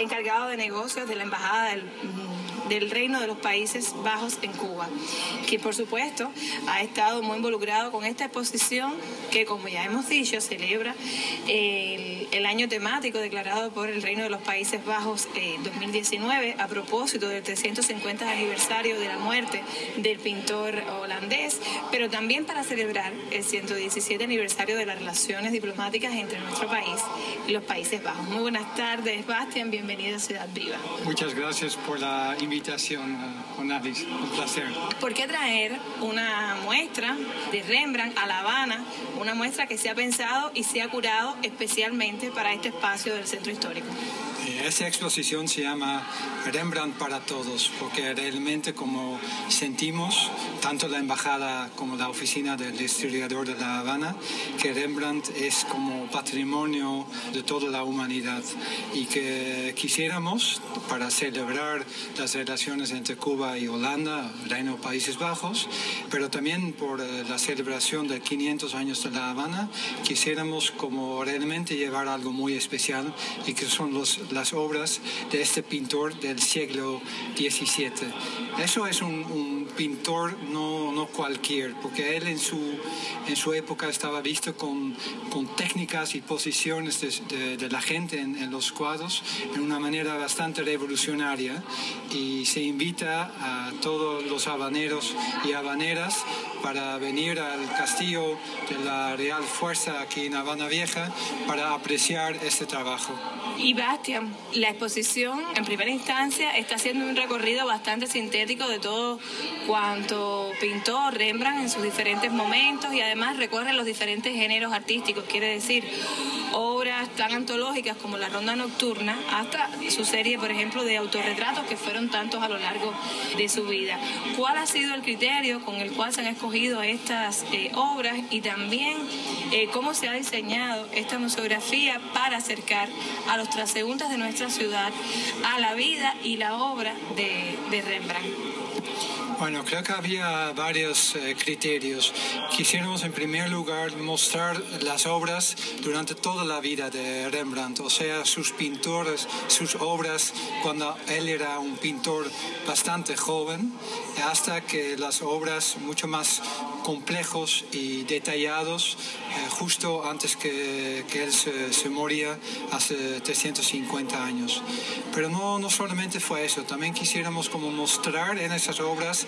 encargado de negocios de la Embajada del Reino de los Países Bajos en Cuba, que por supuesto ha estado muy involucrado con esta exposición que, como ya hemos dicho, celebra el año temático declarado por el Reino de los Países Bajos 2019 a propósito del 350 aniversario de la muerte del pintor holandés, pero también para celebrar el 117 aniversario de las relaciones diplomáticas entre nuestro país y los Países Bajos. Muy buenas tardes, Bastián, bienvenido a Ciudad Viva. Muchas gracias por la invitación, Alice, un placer. ¿Por qué traer una muestra de Rembrandt a La Habana, una muestra que se ha pensado y se ha curado especialmente para este espacio del Centro Histórico? Esta exposición se llama Rembrandt para Todos, porque realmente como sentimos, tanto la embajada como la oficina del historiador de La Habana, que Rembrandt es como patrimonio de toda la humanidad y que quisiéramos, para celebrar las relaciones entre Cuba y Holanda, Reino de Países Bajos, pero también por la celebración de 500 años de La Habana, quisiéramos como realmente llevar algo muy especial y que son las obras de este pintor del siglo XVII. Eso es un pintor no cualquier, porque él en su época estaba visto con técnicas y posiciones de la gente en los cuadros de una manera bastante revolucionaria, y se invita a todos los habaneros y habaneras para venir al castillo de la Real Fuerza aquí en Habana Vieja para apreciar este trabajo. Y Bastián, la exposición en primera instancia está haciendo un recorrido bastante sintético de todo cuanto pintó Rembrandt en sus diferentes momentos, y además recorre los diferentes géneros artísticos, quiere decir obras tan antológicas como La Ronda Nocturna hasta su serie, por ejemplo, de autorretratos, que fueron tantos a lo largo de su vida. ¿Cuál ha sido el criterio con el cual se han escogido estas obras, y también cómo se ha diseñado esta museografía para acercar a los transeúntes de nuestra ciudad a la vida y la obra de Rembrandt? Bueno, creo que había varios criterios. Quisiéramos en primer lugar mostrar las obras durante toda la vida de Rembrandt, o sea, sus pintores, sus obras cuando él era un pintor bastante joven, hasta que las obras mucho más complejos y detallados justo antes que él se moría hace 350 años. Pero no solamente fue eso, también quisiéramos como mostrar en esas obras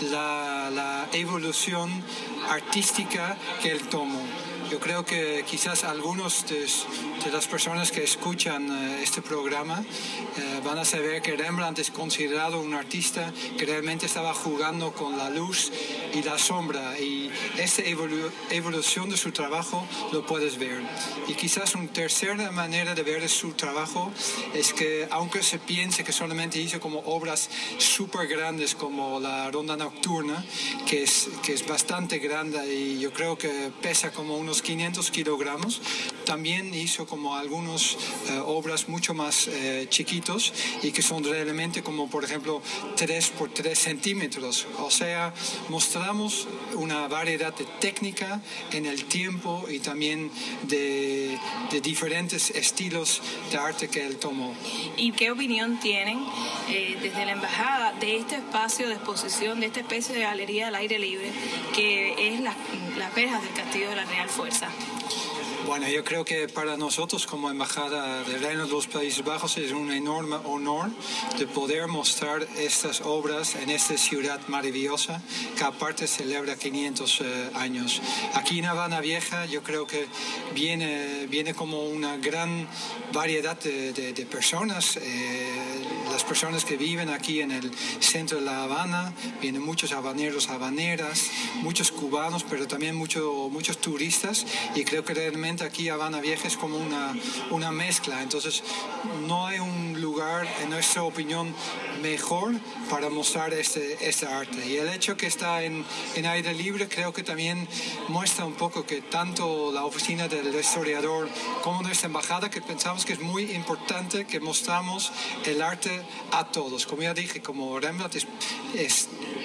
la evolución artística que él tomó. Yo creo que quizás algunos de las personas que escuchan este programa van a saber que Rembrandt es considerado un artista que realmente estaba jugando con la luz y la sombra, y esta evolución de su trabajo lo puedes ver. Y quizás una tercera manera de ver su trabajo es que, aunque se piense que solamente hizo como obras súper grandes como La Ronda Nocturna, que es bastante grande y yo creo que pesa como unos 500 kilogramos, también hizo como algunas obras mucho más chiquitos y que son realmente como, por ejemplo, 3 por 3 centímetros. O sea, mostramos una variedad de técnica en el tiempo y también de diferentes estilos de arte que él tomó. ¿Y qué opinión tienen desde la embajada de este espacio de exposición, de esta especie de galería al aire libre que es las verjas del Castillo de la Real Fuerza? Bueno, yo creo que para nosotros como Embajada del Reino de los Países Bajos es un enorme honor de poder mostrar estas obras en esta ciudad maravillosa que aparte celebra 500 años. Aquí en Habana Vieja yo creo que viene como una gran variedad de personas. Las personas que viven aquí en el centro de La Habana, vienen muchos habaneros, habaneras, muchos cubanos, pero también muchos turistas, y creo que realmente aquí Habana Vieja es como una mezcla. Entonces no hay un lugar, en nuestra opinión, mejor para mostrar este arte. Y el hecho que está en aire libre creo que también muestra un poco que tanto la oficina del historiador como nuestra embajada, que pensamos que es muy importante que mostramos el arte a todos. Como ya dije, como Rembrandt es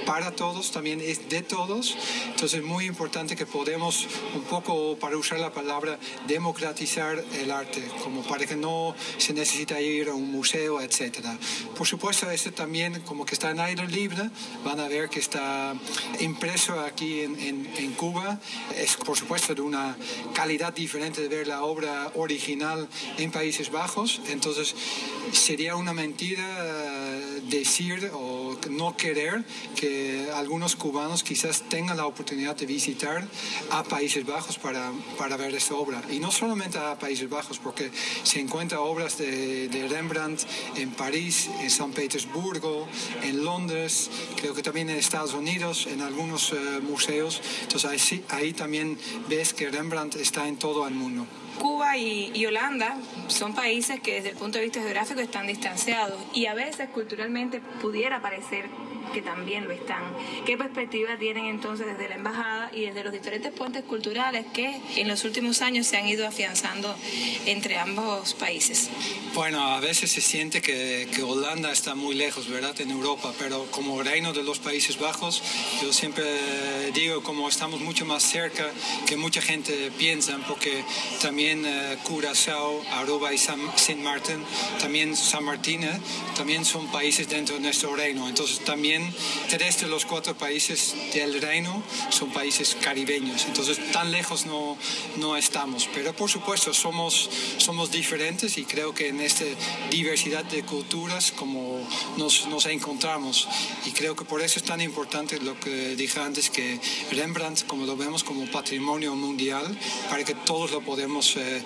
para todos, también es de todos. Entonces es muy importante que podemos un poco, para usar la palabra, democratizar el arte, como para que no se necesita ir a un museo, etcétera. Por supuesto, este también como que está en aire libre, van a ver que está impreso aquí en Cuba. Es por supuesto de una calidad diferente de ver la obra original en Países Bajos, entonces sería una mentira decir o no querer que algunos cubanos quizás tengan la oportunidad de visitar a Países Bajos para ver esta obra. Y no solamente a Países Bajos, porque se encuentran obras de Rembrandt en París, en San Petersburgo, en Londres, creo que también en Estados Unidos, en algunos museos. Entonces ahí también ves que Rembrandt está en todo el mundo. Cuba y Holanda son países que desde el punto de vista geográfico están distanciados y a veces culturalmente pudiera parecer que también lo están. ¿Qué perspectiva tienen entonces desde la embajada y desde los diferentes puentes culturales que en los últimos años se han ido afianzando entre ambos países? Bueno, a veces se siente que Holanda está muy lejos, ¿verdad?, en Europa, pero como reino de los Países Bajos, yo siempre digo como estamos mucho más cerca que mucha gente piensa, porque también Curazao, Aruba y Sint Maarten, también San Martín, también son países dentro de nuestro reino. Entonces también 3 de los 4 países del reino son países caribeños. Entonces tan lejos no estamos. Pero por supuesto somos diferentes y creo que en esta diversidad de culturas como nos encontramos. Y creo que por eso es tan importante lo que dije antes, que Rembrandt, como lo vemos como patrimonio mundial, para que todos lo podemos de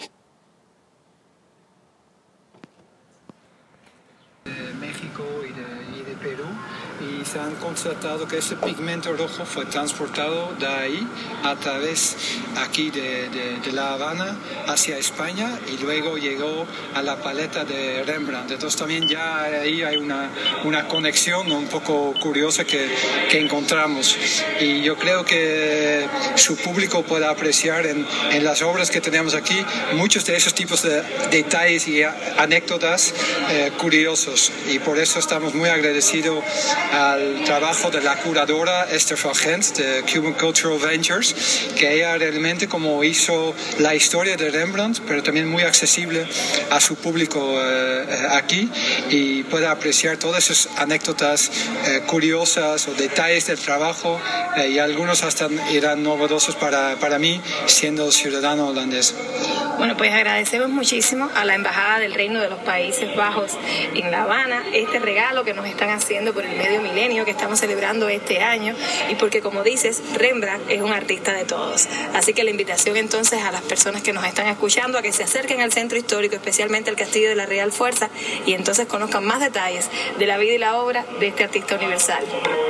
México y de Perú, y se han constatado que ese pigmento rojo fue transportado de ahí a través aquí de La Habana hacia España y luego llegó a la paleta de Rembrandt. Entonces también ya ahí hay una conexión un poco curiosa que encontramos, y yo creo que su público puede apreciar en las obras que tenemos aquí muchos de esos tipos de detalles y anécdotas curiosos, y por eso estamos muy agradecidos al trabajo de la curadora Esther Fagent de Cuban Cultural Ventures, que ella realmente como hizo la historia de Rembrandt, pero también muy accesible a su público aquí, y puede apreciar todas esas anécdotas curiosas o detalles del trabajo, y algunos hasta eran novedosos para mí siendo ciudadano holandés. Bueno, pues agradecemos muchísimo a la Embajada del Reino de los Países Bajos en La Habana este regalo que nos están haciendo por el medio milenio que estamos celebrando este año, y porque, como dices, Rembrandt es un artista de todos. Así que la invitación entonces a las personas que nos están escuchando a que se acerquen al centro histórico, especialmente al Castillo de la Real Fuerza, y entonces conozcan más detalles de la vida y la obra de este artista universal.